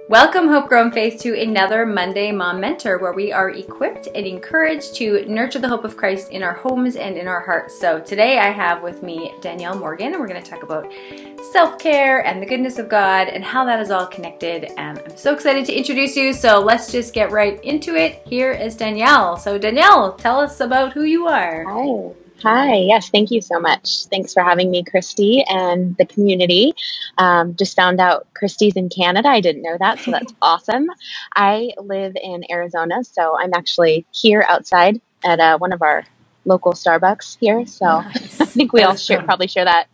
Welcome, Hope Grown Faith, to another Monday Mom Mentor, where we are equipped and encouraged to nurture the hope of Christ in our homes and in our hearts. So today I have with me Danielle Morgan, and we're going to talk about self-care and the goodness of God and how that is all connected. And I'm so excited to introduce you. So let's just get right into it. Here is Danielle. So Danielle, tell us about who you are. Hi. Yes, thank you so much. Thanks for having me, Christy, and the community. Just found out Christy's in Canada. I didn't know that, so that's awesome. I live in Arizona, so I'm actually here outside at one of our local Starbucks here. So Nice. I think we all probably share that.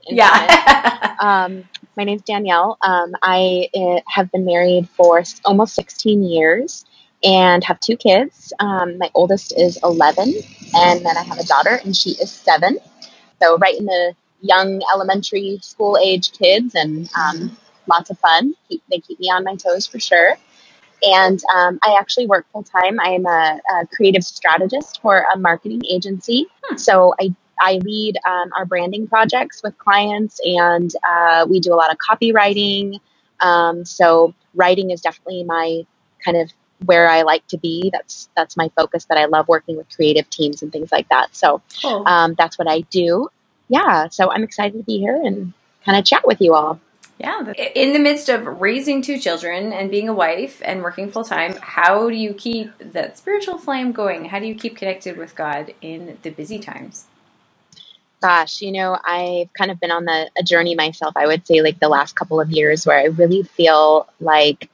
My name's Danielle. I have been married for almost 16 years. And have two kids. My oldest is 11, and then I have a daughter, and she is 7. So right in the young elementary school age kids, and lots of fun. They keep me on my toes for sure. And I actually work full time. I am a creative strategist for a marketing agency. So I lead our branding projects with clients, and we do a lot of copywriting. So writing is definitely my kind of where I like to be. That's my focus, that I love working with creative teams and things like that. So that's what I do. Yeah. So I'm excited to be here and kind of chat with you all. Yeah. In the midst of raising 2 children and being a wife and working full time, how do you keep that spiritual flame going? How do you keep connected with God in the busy times? Gosh, I've kind of been on a journey myself, I would say, like the last couple of years, where I really feel like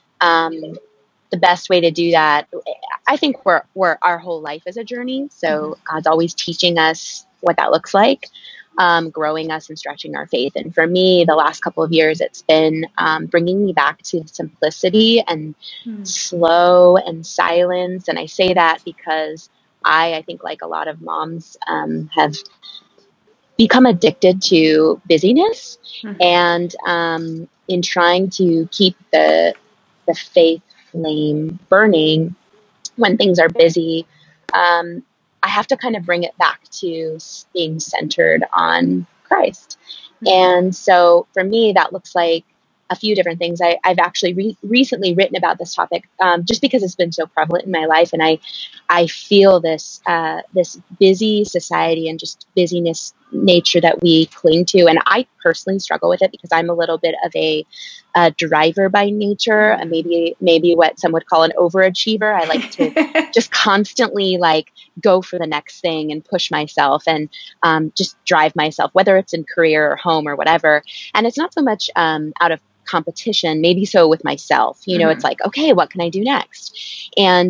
the best way to do that, I think we're our whole life is a journey. So God's always teaching us what that looks like, growing us and stretching our faith. And for me, the last couple of years, it's been bringing me back to simplicity and slow and silence. And I say that because I think, like a lot of moms, have become addicted to busyness, and in trying to keep the faith flame burning when things are busy, I have to kind of bring it back to being centered on Christ. And so for me, that looks like a few different things. I've actually recently written about this topic, just because it's been so prevalent in my life, and I feel this busy society and just busyness nature that we cling to. And I personally struggle with it because I'm a little bit of a driver by nature, and maybe what some would call an overachiever. I like to just constantly go for the next thing and push myself and just drive myself, whether it's in career or home or whatever. And it's not so much out of competition, maybe so with myself. It's like, okay, what can I do next? And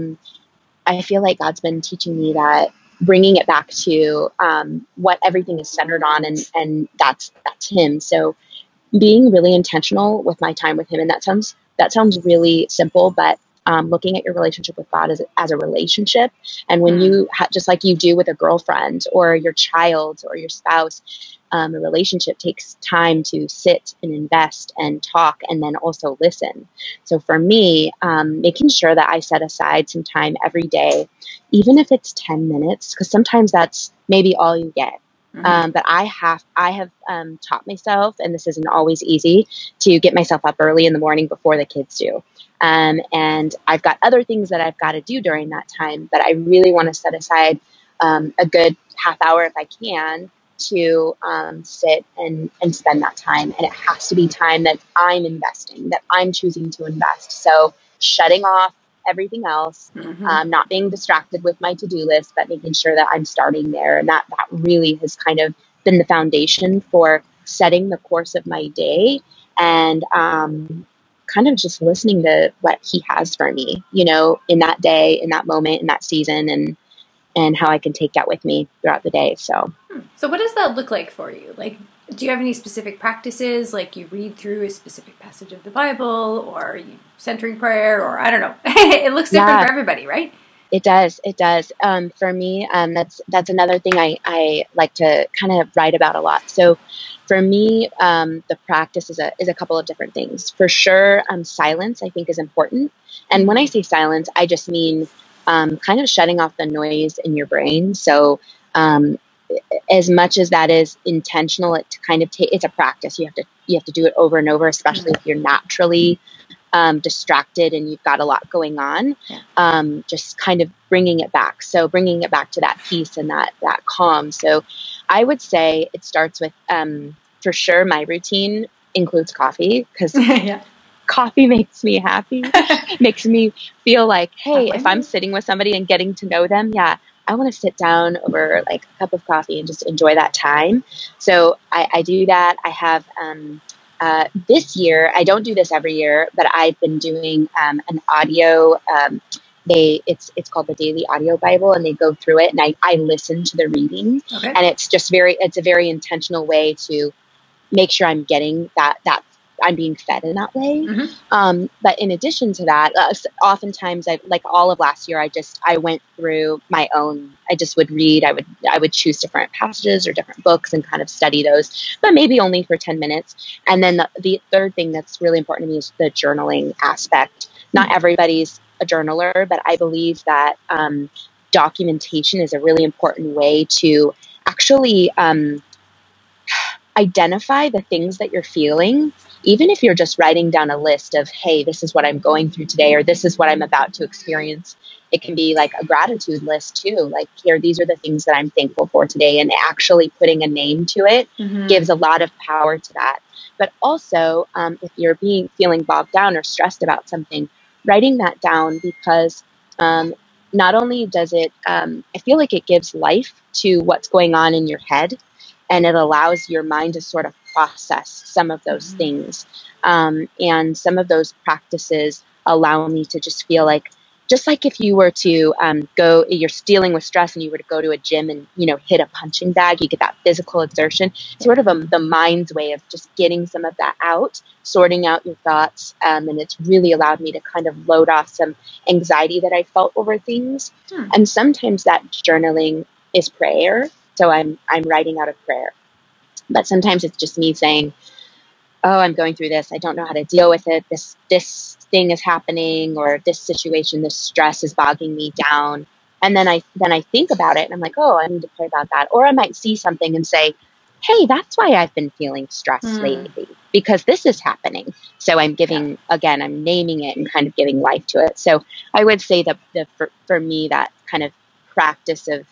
I feel like God's been teaching me that, bringing it back to what everything is centered on, and that's Him. So being really intentional with my time with Him, and that sounds really simple, but looking at your relationship with God as a relationship. And when you just like you do with a girlfriend or your child or your spouse, a relationship takes time to sit and invest and talk, and then also listen. So for me, making sure that I set aside some time every day, even if it's 10 minutes, because sometimes that's maybe all you get. But I have taught myself, and this isn't always easy, to get myself up early in the morning before the kids do. And I've got other things that I've got to do during that time, but I really want to set aside a good half hour, if I can, to sit and spend that time. And it has to be time that I'm investing, that I'm choosing to invest. So shutting off everything else, not being distracted with my to-do list, but making sure that I'm starting there. And that really has kind of been the foundation for setting the course of my day, and kind of just listening to what He has for me, in that day, in that moment, in that season, and how I can take that with me throughout the day. So what does that look like for you? Like, do you have any specific practices? Like, you read through a specific passage of the Bible, or are you centering prayer, or I don't know. It looks different for everybody, right? It does. For me, that's another thing I like to kind of write about a lot. So for me, the practice is a couple of different things. For sure, silence, I think, is important. And when I say silence, I just mean kind of shutting off the noise in your brain. So as much as that is intentional, it's a practice. You have to do it over and over, especially if you're naturally distracted and you've got a lot going on, just kind of bringing it back. So bringing it back to that peace and that calm. So I would say it starts with, for sure, my routine includes coffee, because coffee makes me happy, makes me feel like, hey, if I'm sitting with somebody and getting to know them, I want to sit down over like a cup of coffee and just enjoy that time. So I do that. I have, this year, I don't do this every year, but I've been doing an audio, it's called the Daily Audio Bible, and they go through it, and I listen to the reading, and it's a very intentional way to make sure I'm getting that I'm being fed in that way. But in addition to that, oftentimes like all of last year, I went through my own, I just would read, I would choose different passages or different books and kind of study those, but maybe only for 10 minutes. And then the third thing that's really important to me is the journaling aspect. Not everybody's a journaler, but I believe that documentation is a really important way to actually identify the things that you're feeling. Even if you're just writing down a list of, hey, this is what I'm going through today, or this is what I'm about to experience. It can be like a gratitude list too. Like, here, these are the things that I'm thankful for today. And actually putting a name to it gives a lot of power to that. But also, if you're feeling bogged down or stressed about something, writing that down, because not only does it, I feel like it gives life to what's going on in your head, and it allows your mind to sort of process some of those things. And some of those practices allow me to just feel like, just like if you were to you're dealing with stress and you were to go to a gym and, hit a punching bag, you get that physical exertion, sort of the mind's way of just getting some of that out, sorting out your thoughts. And it's really allowed me to kind of load off some anxiety that I felt over things. And sometimes that journaling is prayer. So I'm writing out a prayer. But sometimes it's just me saying, oh, I'm going through this. I don't know how to deal with it. This thing is happening, or this situation, this stress is bogging me down. And then I think about it and I'm like, oh, I need to pray about that. Or I might see something and say, hey, that's why I've been feeling stressed lately, because this is happening. So I'm giving, again, I'm naming it and kind of giving life to it. So I would say that for me, that kind of practice of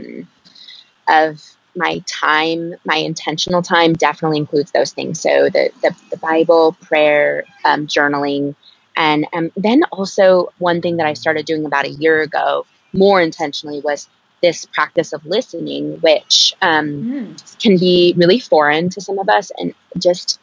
my time, my intentional time, definitely includes those things. So the Bible, prayer, journaling, and then also one thing that I started doing about a year ago more intentionally was this practice of listening, which can be really foreign to some of us, and just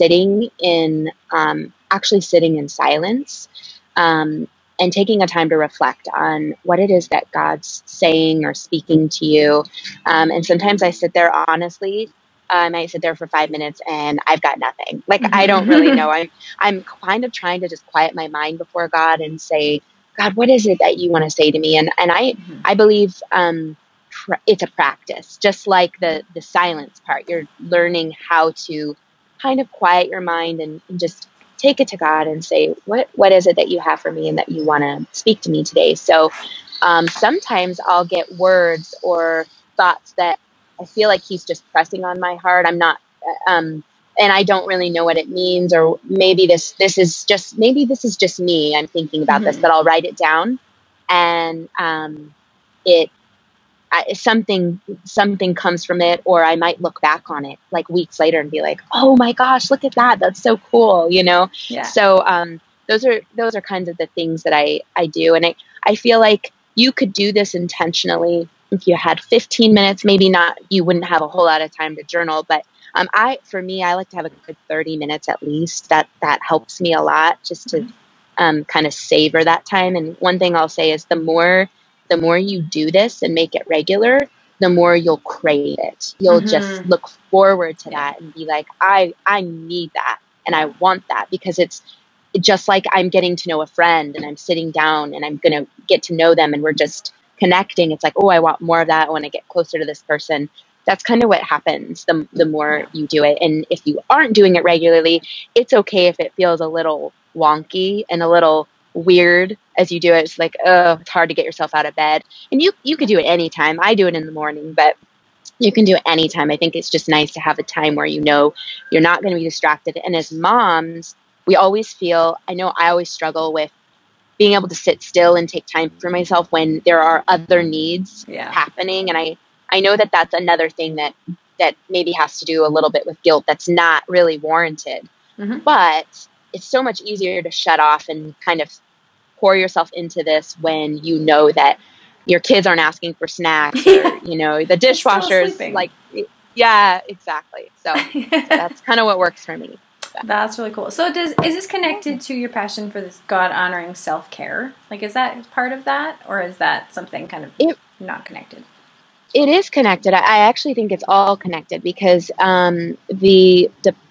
actually sitting in silence, and taking a time to reflect on what it is that God's saying or speaking to you. And sometimes I sit there, honestly, I might sit there for 5 minutes and I've got nothing. Like, I don't really know. I'm kind of trying to just quiet my mind before God and say, God, what is it that you want to say to me? And I believe it's a practice, just like the silence part. You're learning how to kind of quiet your mind and just take it to God and say, what is it that you have for me and that you want to speak to me today? So sometimes I'll get words or thoughts that I feel like he's just pressing on my heart. I'm not, and I don't really know what it means, or maybe this is just me. I'm thinking about this, but I'll write it down, and something comes from it, or I might look back on it like weeks later and be like, oh my gosh, look at that. That's so cool. Yeah. So, those are kinds of the things that I do. And I feel like you could do this intentionally. If you had 15 minutes, maybe not, you wouldn't have a whole lot of time to journal, but for me, I like to have a good 30 minutes at least. That helps me a lot, just to kind of savor that time. And one thing I'll say is the more you do this and make it regular, the more you'll crave it. You'll just look forward to that and be like, I need that and I want that, because it's just like I'm getting to know a friend and I'm sitting down and I'm going to get to know them and we're just connecting. It's like, oh, I want more of that. I want to get closer to this person. That's kind of what happens the more you do it. And if you aren't doing it regularly, it's okay if it feels a little wonky and a little weird as you do it. It's like, oh, it's hard to get yourself out of bed. And you could do it anytime. I do it in the morning, but you can do it anytime. I think it's just nice to have a time where you're not going to be distracted. And as moms, we always feel, I know I always struggle with being able to sit still and take time for myself when there are other needs happening. And I know that that's another thing that maybe has to do a little bit with guilt that's not really warranted. But it's so much easier to shut off and kind of pour yourself into this when you know that your kids aren't asking for snacks or, you know, the dishwasher's like, yeah, exactly. So that's kind of what works for me. That's really cool. So is this connected to your passion for this God-honoring self-care? Like, is that part of that, or is that something kind of not connected? It is connected. I actually think it's all connected because the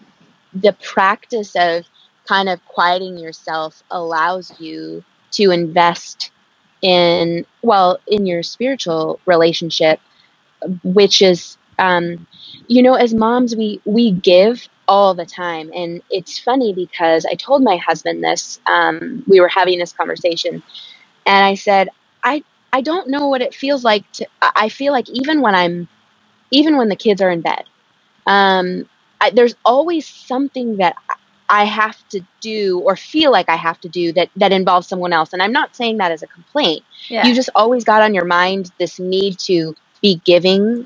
practice of kind of quieting yourself allows you to invest in your spiritual relationship, which is, you know, as moms, we give all the time. And it's funny because I told my husband this, we were having this conversation, and I said, I don't know what it feels like I feel like even when the kids are in bed, there's always something that I have to do or feel like I have to do that involves someone else. And I'm not saying that as a complaint. Yeah. You just always got on your mind this need to be giving,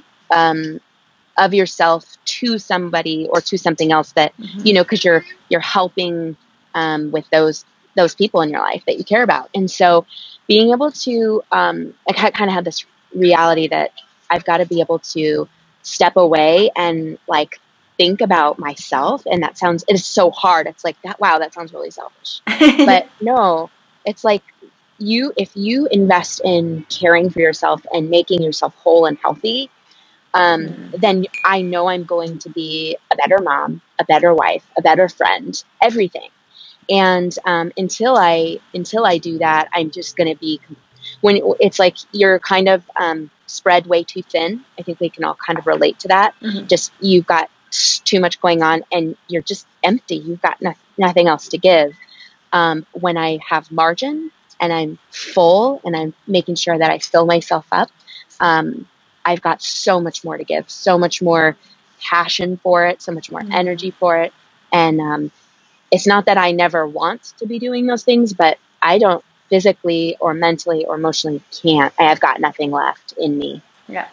of yourself to somebody or to something else that, you know, cause you're helping, with those people in your life that you care about. And so being able to, I kind of have this reality that I've got to be able to step away and like think about myself. And it is so hard. It's like that. Wow. That sounds really selfish, but no, it's like if you invest in caring for yourself and making yourself whole and healthy, then I know I'm going to be a better mom, a better wife, a better friend, everything. And until I do that, I'm just going to be, when it's like you're kind of spread way too thin. I think we can all kind of relate to that. Just you've got too much going on and you're just empty. You've got nothing else to give. When I have margin and I'm full and I'm making sure that I fill myself up, I've got so much more to give, so much more passion for it, so much more energy for it. And it's not that I never want to be doing those things, but I don't physically or mentally or emotionally can't. I have got nothing left in me. Yeah.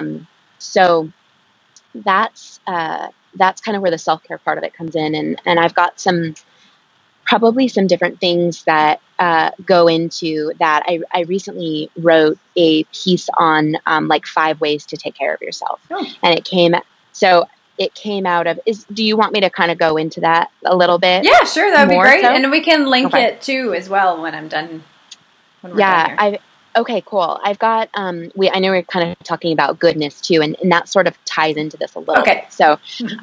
So that's kind of where the self-care part of it comes in. And I've got probably some different things that go into that. I recently wrote a piece on like 5 ways to take care of yourself. And it came out of, do you want me to kind of go into that a little bit? Yeah, sure. That would be great. So? And we can link it too as well when I'm done. When we're done here. Okay, cool. I've got, I know we're kind of talking about goodness too, and that sort of ties into this a little bit. So,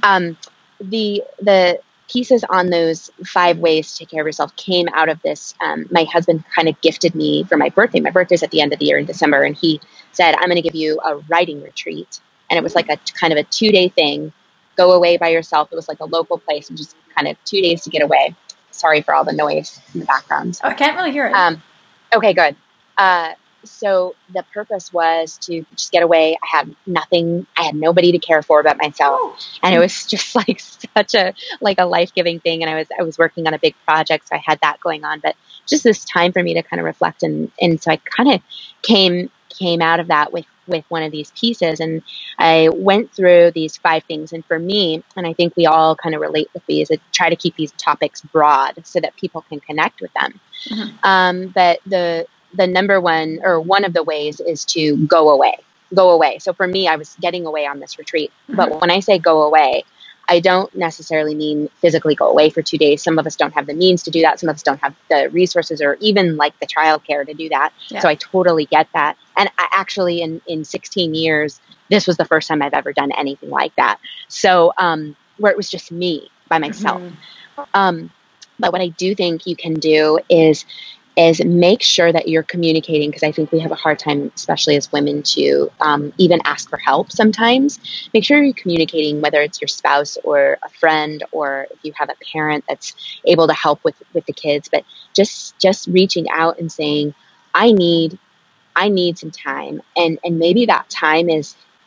the pieces on those 5 ways to take care of yourself came out of this. My husband kind of gifted me for my birthday. My birthday's at the end of the year in December, and he said, I'm going to give you a writing retreat. And it was like a kind of a 2-day thing. Go away by yourself. It was like a local place and just kind of 2 days to get away. Sorry for all the noise in the background. Oh, I can't really hear it. Okay, good. So the purpose was to just get away. I had nothing. I had nobody to care for but myself. And it was just like such a life-giving thing. And I was working on a big project. So I had that going on, but just this time for me to kind of reflect. And so I kind of came out of that with one of these pieces. And I went through these 5 things. And for me, and I think we all kind of relate with these, I try to keep these topics broad so that people can connect with them. But the number one, or one of the ways, is to go away. So for me, I was getting away on this retreat. But when I say go away, I don't necessarily mean physically go away for 2 days. Some of us don't have the means to do that. Some of us don't have the resources or even like the childcare to do that. Yeah. So I totally get that. And I actually, in 16 years, this was the first time I've ever done anything like that. So where it was just me by myself. But what I do think you can do is make sure that you're communicating, because I think we have a hard time, especially as women, to even ask for help sometimes. Make sure you're communicating, whether it's your spouse or a friend, or if you have a parent that's able to help with the kids, but just reaching out and saying, I need some time. And maybe that time is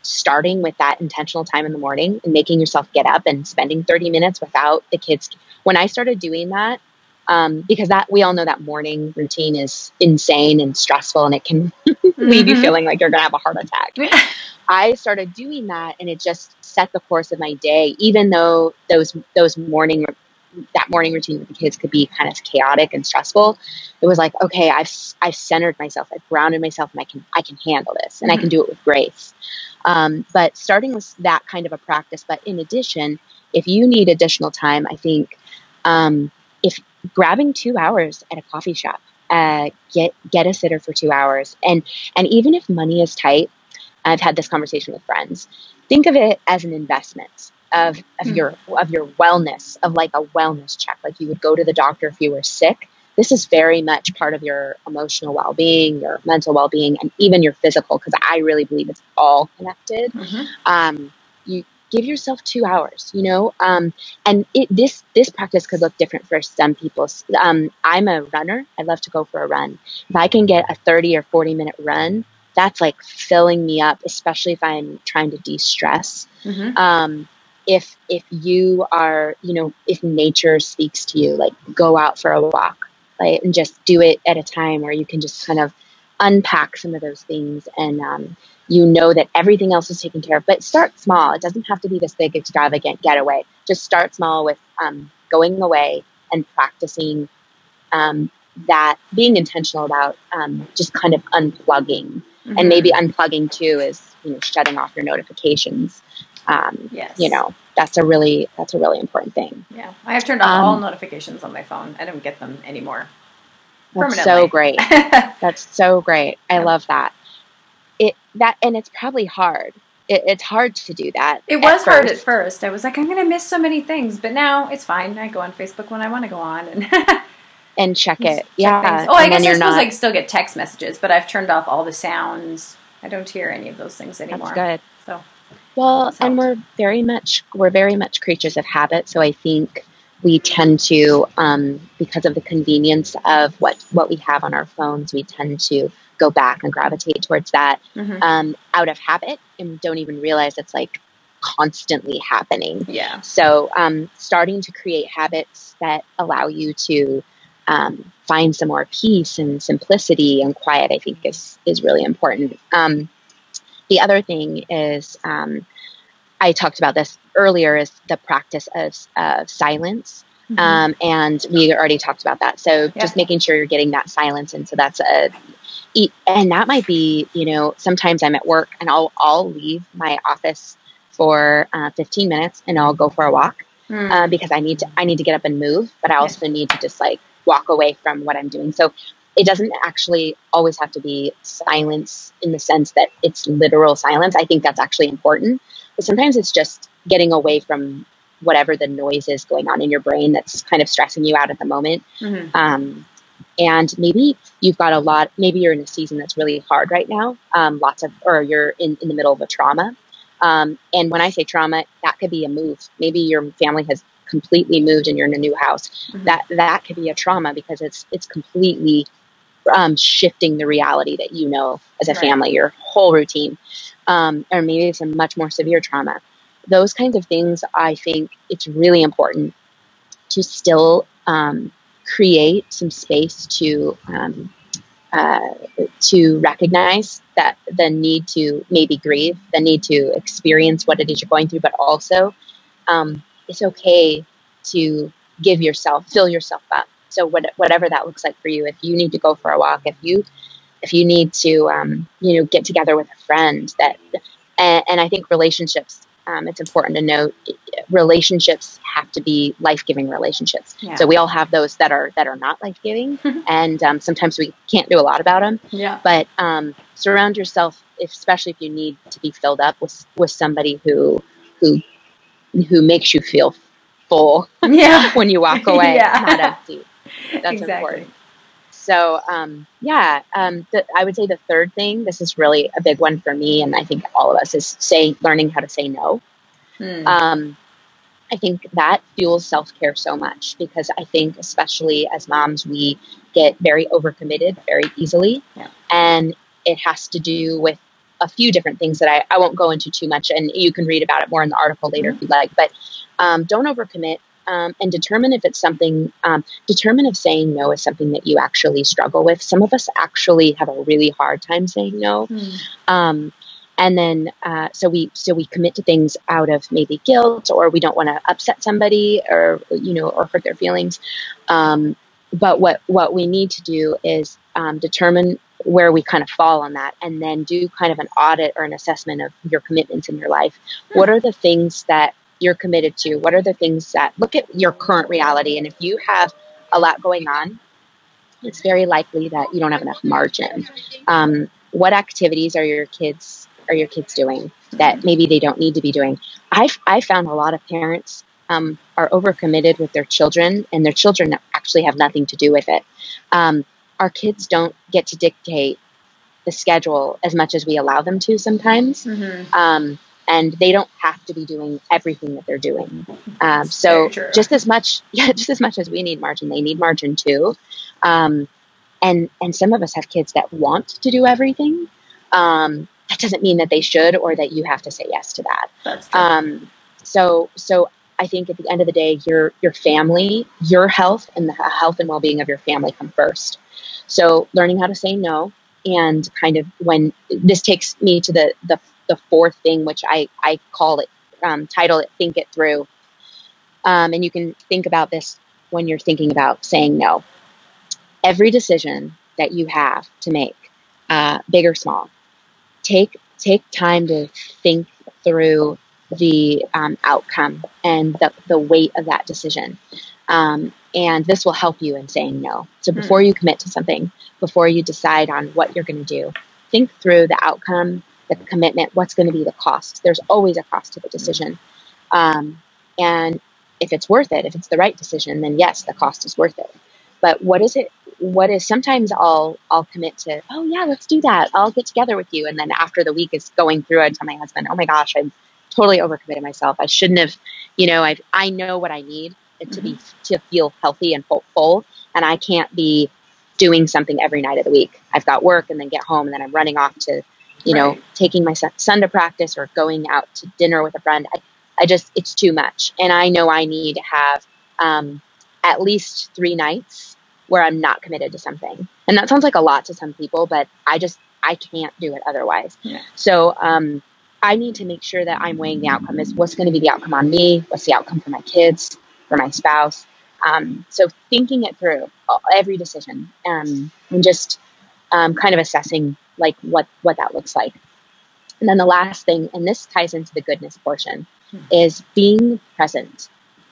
starting with that intentional time in the morning and making yourself get up and spending 30 minutes without the kids. When I started doing that, because that we all know that morning routine is insane and stressful, and it can leave you feeling like you're going to have a heart attack. I started doing that, and it just set the course of my day, even though that morning routine with the kids could be kind of chaotic and stressful. It was like, okay, I've centered myself, I've grounded myself, and I can handle this, and I can do it with grace. But starting with that kind of a practice, but in addition, if you need additional time, I think, if grabbing 2 hours at a coffee shop, get a sitter for 2 hours. And even if money is tight, I've had this conversation with friends, think of it as an investment of your wellness, of like a wellness check. Like you would go to the doctor if you were sick. This is very much part of your emotional well-being, your mental well-being, and even your physical, because I really believe it's all connected. You give yourself 2 hours, and this practice could look different for some people. I'm a runner. I love to go for a run. If I can get a 30 or 40 minute run, that's like filling me up, especially if I'm trying to de-stress. If you are, if nature speaks to you, like go out for a walk, right? And just do it at a time where you can just kind of unpack some of those things, and that everything else is taken care of. But start small. It doesn't have to be this big extravagant getaway. Just start small with going away and practicing that, being intentional about just kind of unplugging. And maybe unplugging too is shutting off your notifications. Yes. That's a really important thing. Yeah, I have turned off all notifications on my phone. I don't get them anymore. That's so great. That's so great. I love that. And it's probably hard. It's hard to do that. It was hard at first. I was like, I'm going to miss so many things, but now it's fine. I go on Facebook when I want to go on and check it. Things. Oh, I guess I suppose I still get text messages, but I've turned off all the sounds. I don't hear any of those things anymore. That's good. So, well, and we're very much creatures of habit. So I think we tend to, because of the convenience of what we have on our phones, we tend to go back and gravitate towards that out of habit, and don't even realize it's like constantly happening. Yeah. So starting to create habits that allow you to find some more peace and simplicity and quiet, I think is really important. The other thing is, I talked about this earlier, is the practice of silence. And we already talked about that. So just making sure you're getting that silence. And so and that might be, sometimes I'm at work and I'll leave my office for 15 minutes and I'll go for a walk because I need to get up and move, but I also need to just like walk away from what I'm doing. So it doesn't actually always have to be silence in the sense that it's literal silence. I think that's actually important, but sometimes it's just getting away from whatever the noise is going on in your brain that's kind of stressing you out at the moment. And maybe you've got maybe you're in a season that's really hard right now. Or you're in the middle of a trauma. And when I say trauma, that could be a move. Maybe your family has completely moved and you're in a new house. That could be a trauma because it's completely shifting the reality that as a family, your whole routine. Or maybe it's a much more severe trauma. Those kinds of things, I think it's really important to still create some space to recognize that the need to maybe grieve, the need to experience what it is you're going through, but also it's okay to fill yourself up. So whatever that looks like for you, if you need to go for a walk, if you need to get together with a friend, and I think relationships. It's important to note relationships have to be life-giving relationships. Yeah. So we all have those that are not life-giving, and sometimes we can't do a lot about them. Yeah. But surround yourself, especially if you need to be filled up with somebody who makes you feel full. When you walk away, not empty. That's important. So, I would say the third thing, this is really a big one for me, and I think all of us, is learning how to say no. I think that fuels self-care so much, because I think especially as moms, we get very overcommitted very easily. Yeah. And it has to do with a few different things that I won't go into too much, and you can read about it more in the article later if you'd like, but don't overcommit. And determine if it's something, determine if saying no is something that you actually struggle with. Some of us actually have a really hard time saying no. And then, so we commit to things out of maybe guilt, or we don't want to upset somebody or hurt their feelings. But what we need to do is, determine where we kind of fall on that, and then do kind of an audit or an assessment of your commitments in your life. What are the things that you're committed to? What are the things that, look at your current reality. And if you have a lot going on, it's very likely that you don't have enough margin. What activities are your kids doing that maybe they don't need to be doing? I found a lot of parents are overcommitted with their children, and their children actually have nothing to do with it. Our kids don't get to dictate the schedule as much as we allow them to sometimes. And they don't have to be doing everything that they're doing. So just as much as we need margin, they need margin too. And some of us have kids that want to do everything. That doesn't mean that they should, or that you have to say yes to that. That's true. So I think at the end of the day, your family, your health, and the health and well-being of your family come first. So learning how to say no, and kind of, when this takes me to the fourth thing, which I call it, title it, think it through. And you can think about this when you're thinking about saying no. Every decision that you have to make, big or small, take time to think through the outcome and the weight of that decision. And this will help you in saying no. So before you commit to something, before you decide on what you're going to do, think through the outcome, the commitment, what's going to be the cost. There's always a cost to the decision. And if it's worth it, if it's the right decision, then yes, the cost is worth it. But what is sometimes I'll commit to, oh yeah, let's do that. I'll get together with you. And then after the week is going through, I tell my husband, oh my gosh, I've totally overcommitted myself. I shouldn't have, I know what I need to feel healthy and full. And I can't be doing something every night of the week. I've got work and then get home, and then I'm running off to, taking my son to practice or going out to dinner with a friend. It's too much. And I know I need to have at least 3 nights where I'm not committed to something. And that sounds like a lot to some people, but I can't do it otherwise. Yeah. So I need to make sure that I'm weighing the outcome. Is what's going to be the outcome on me? What's the outcome for my kids, for my spouse? So thinking it through, every decision, and just kind of assessing like what that looks like. And then the last thing, and this ties into the goodness portion, is being present.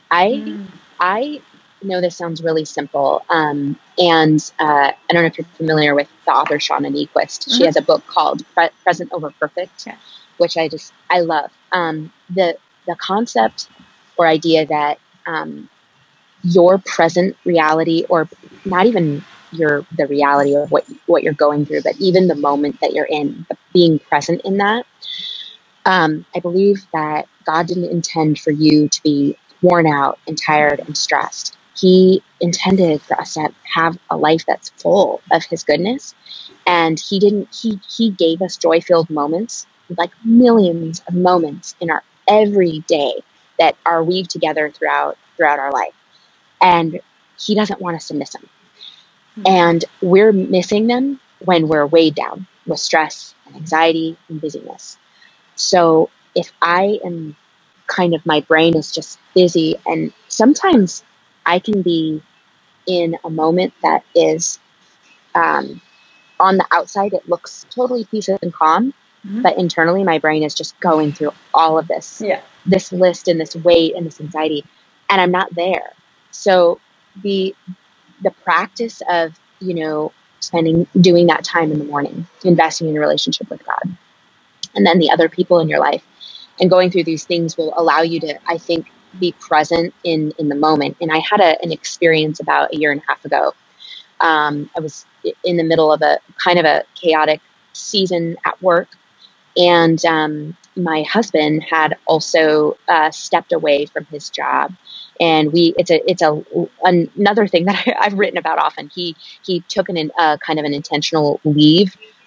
I know this sounds really simple. And I don't know if you're familiar with the author Shauna Niequist. She has a book called Present Over Perfect, which I love. The concept or idea that your present reality, or not even the reality of what you're going through, but even the moment that you're in, being present in that. I believe that God didn't intend for you to be worn out and tired and stressed. He intended for us to have a life that's full of his goodness. And he gave us joy-filled moments, like millions of moments in our every day that are weaved together throughout our life. And he doesn't want us to miss them. And we're missing them when we're weighed down with stress and anxiety and busyness. So if I am my brain is just busy, and sometimes I can be in a moment that is, on the outside, it looks totally peaceful and calm, but internally my brain is just going through all of this, this list and this weight and this anxiety, and I'm not there. So the practice of, doing that time in the morning, investing in a relationship with God, and then the other people in your life, and going through these things will allow you to, I think, be present in the moment. And I had an experience about 1.5 years ago. I was in the middle of a kind of a chaotic season at work, and my husband had also stepped away from his job. And it's another thing that I've written about often. He took kind of an intentional leave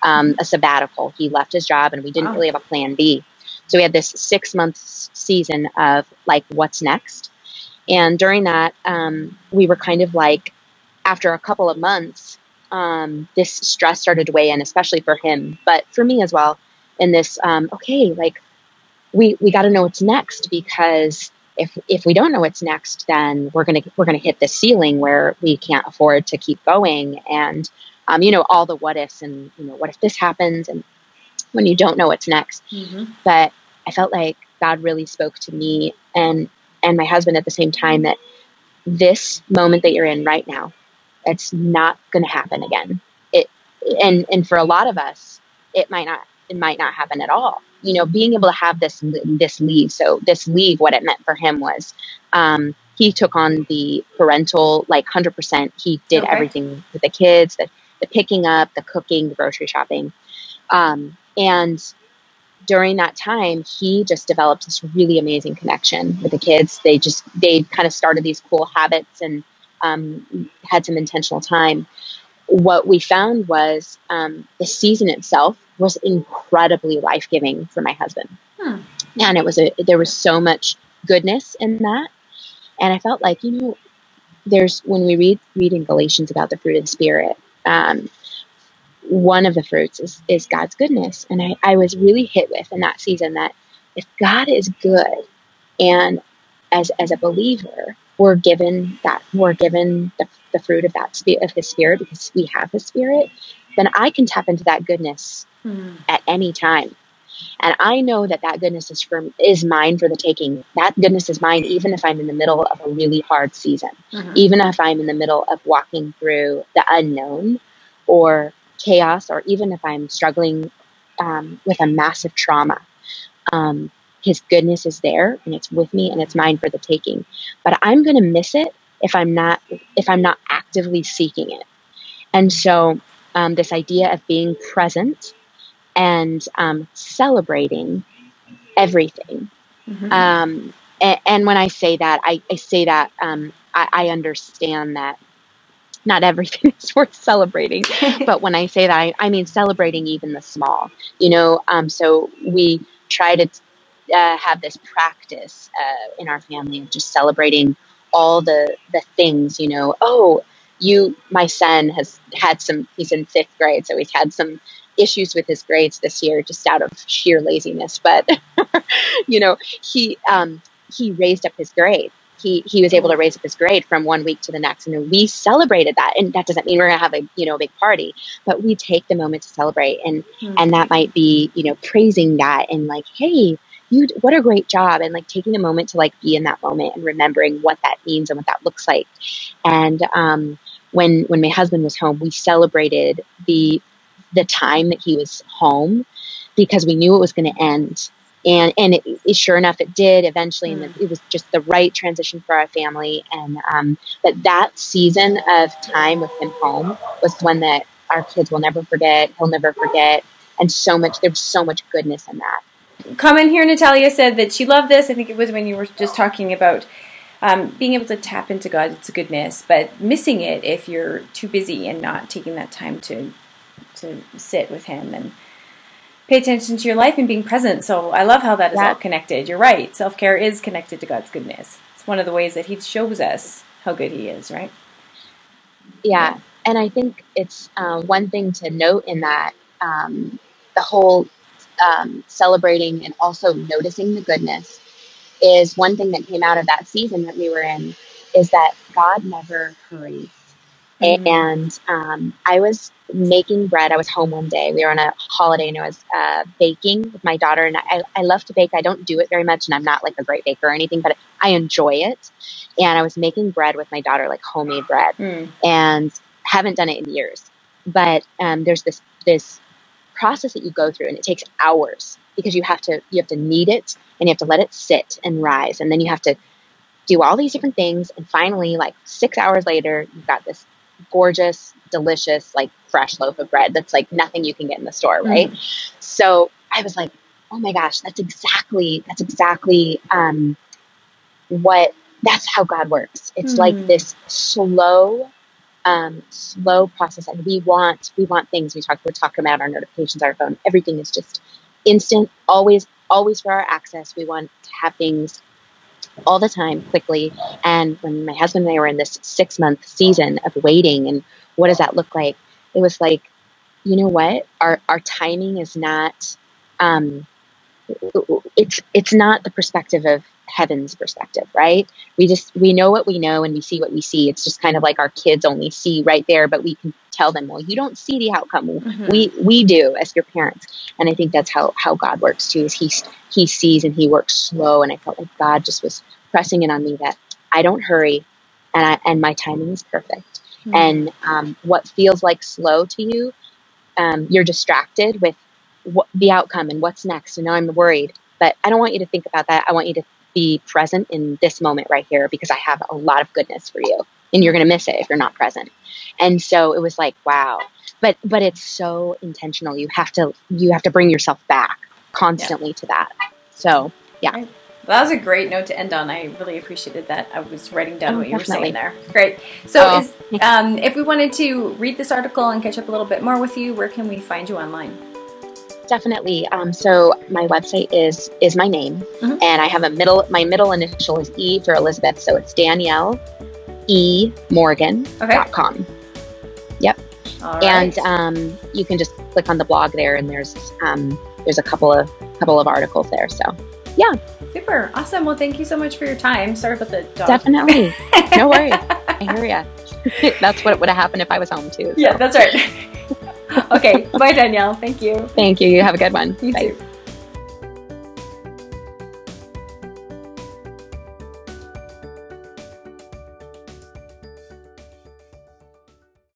a sabbatical. He left his job and we didn't really have a plan B. So we had this 6-month season of like, what's next? And during that, we were kind of like, after a couple of months, this stress started to weigh in, especially for him, but for me as well. And this, okay, like we got to know what's next, because if we don't know what's next, then we're going to hit the ceiling where we can't afford to keep going. And, all the what ifs and, what if this happens? And when you don't know what's next, but I felt like God really spoke to me and my husband at the same time, that this moment that you're in right now, it's not going to happen again. And for a lot of us, it might not happen at all. Being able to have this leave. So this leave, what it meant for him was, he took on the parental, like 100%. He did everything with the kids, the picking up, the cooking, the grocery shopping. And during that time, he just developed this really amazing connection with the kids. They kind of started these cool habits and had some intentional time. What we found was the season itself was incredibly life-giving for my husband. And there was so much goodness in that. And I felt like, when we read in Galatians about the fruit of the Spirit, one of the fruits is God's goodness. And I was really hit with in that season that if God is good, and as a believer, we're given the fruit of His Spirit, because we have His Spirit, then I can tap into that goodness at any time. And I know that goodness is mine for the taking. That goodness is mine, even if I'm in the middle of a really hard season, even if I'm in the middle of walking through the unknown or chaos, or even if I'm struggling with a massive trauma. His goodness is there, and it's with me, and it's mine for the taking. But I'm going to miss it if I'm not actively seeking it. And so this idea of being present and celebrating everything. And when I say that, I say that I understand that not everything is worth celebrating. But when I say that, I mean celebrating even the small. So we try to have this practice in our family of just celebrating all the things. My son has had he's in 5th grade, so he's had some issues with his grades this year, just out of sheer laziness. But he raised up his grade. He was able to raise up his grade from one week to the next, and we celebrated that. And that doesn't mean we're gonna have a big party, but we take the moment to celebrate, and that might be praising that and like, hey, what a great job, and like taking a moment to like be in that moment and remembering what that means and what that looks like. And when my husband was home, we celebrated the time that he was home, because we knew it was going to end. And it sure enough, it did eventually. And it was just the right transition for our family. And that season of time with him home was one that our kids will never forget. He'll never forget. And there's so much goodness in that. Comment here, Natalia said that she loved this. I think it was when you were just talking about being able to tap into God's goodness, but missing it if you're too busy and not taking that time to sit with Him and pay attention to your life and being present. So I love how that is all connected. You're right. Self-care is connected to God's goodness. It's one of the ways that He shows us how good He is, right? Yeah. And I think it's one thing to note in that the whole celebrating and also noticing the goodness is one thing that came out of that season that we were in, is that God never hurries. And I was making bread. I was home one day. We were on a holiday, and I was baking with my daughter. And I love to bake. I don't do it very much, and I'm not like a great baker or anything, but I enjoy it. And I was making bread with my daughter, like homemade bread, and haven't done it in years. But there's this process that you go through, and it takes hours, because you have to knead it, and you have to let it sit and rise, and then you have to do all these different things. And finally, like 6 hours later, you've got this gorgeous, delicious, like fresh loaf of bread that's like nothing you can get in the store, right? So I was like, oh my gosh, that's exactly that's how God works. It's like this slow slow process. And we want things. We're talking about our notifications, our phone, everything is just instant, always for our access. We want to have things all the time, quickly. And when my husband and I were in this 6-month season of waiting, and what does that look like? It was like, you know what? Our timing is not, it's not the perspective of heaven's perspective, right? We know what we know and we see what we see. It's just kind of like our kids only see right there, but we can tell them, well, you don't see the outcome. Mm-hmm. We do as your parents. And I think that's how God works too, is he sees and he works slow. And I felt like God just was pressing in on me that I don't hurry and my timing is perfect. Mm-hmm. And what feels like slow to you, you're distracted with the outcome and what's next. And now I'm worried, but I don't want you to think about that. I want you to be present in this moment right here, because I have a lot of goodness for you and you're going to miss it if you're not present. And so it was like, wow, but it's so intentional. You have to bring yourself back constantly to that. So yeah. Right. Well, that was a great note to end on. I really appreciated that. I was writing down what you were saying there. Great. So if we wanted to read this article and catch up a little bit more with you, where can we find you online? Definitely. So my website is my name, mm-hmm. and I have my middle initial is E for Elizabeth. So it's DanielleEMorgan.com. Yep. All right. And you can just click on the blog there, and there's a couple of articles there. So yeah. Super. Awesome. Well, thank you so much for your time. Sorry about the dog. Definitely. No worries. I hear ya. That's what would have happened if I was home too. So. Yeah, that's right. Okay. Bye, Danielle. Thank you. Thank you. You have a good one. You Bye. too.